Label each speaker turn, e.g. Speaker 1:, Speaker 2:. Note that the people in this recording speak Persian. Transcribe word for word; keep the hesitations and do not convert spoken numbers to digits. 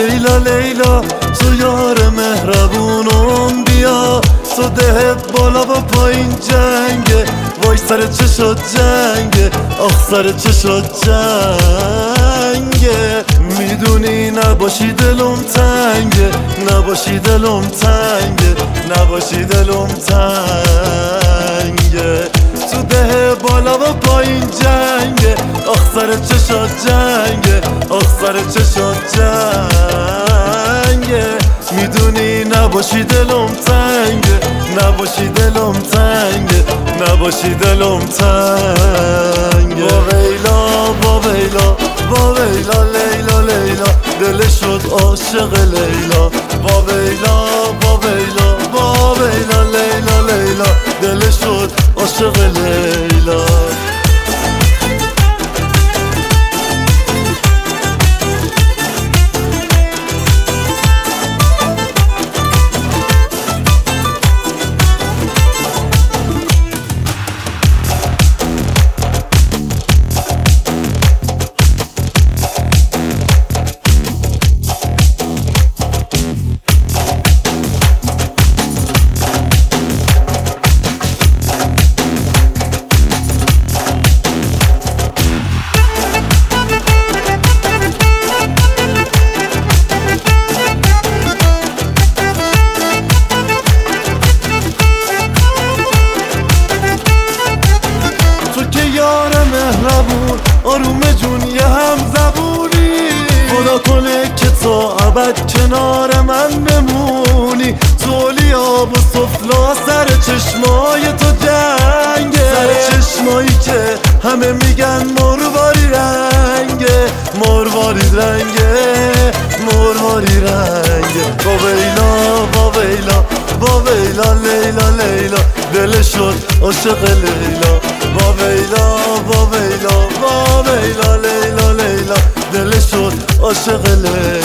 Speaker 1: لیلا لیلا تو یار مهربونم بیا، تو دهت بالا و پایین جنگه، وای سر چشات جنگه، آخ سر چشات جنگه. میدونی نباشی دلم تنگه، نباشی دلم تنگه، نباشی دلم تنگه. تو ده بالا و پایین جنگه، آخ سر چشات جنگه، آخ سر چشات جنگه. میدونی نباشی دلم تنگه، نباشی دلم تنگه، نباشی دلم تنگه. با ویلا با ویلا با ویلا لیلا لیلا دل شد عاشق لیلا. با ویلا با ویلا با ویلا لیلا لیلا دل شد عاشق لیلا. مهربون آروم جون یه هم زبونی، خدا کنه که تا ابد کنار من بمونی. تولی آب و سفلا سر چشمای تو جنگه، سر چشمایی که همه میگن مرواری رنگه، مرواری رنگه، مرواری رنگه. با ویلا با ویلا با ویلا لیلا لیلا دل شد عاشق لیلا. با ویلا با ویلا با ویلا لیلا لیلا دل شد عاشق لیلا.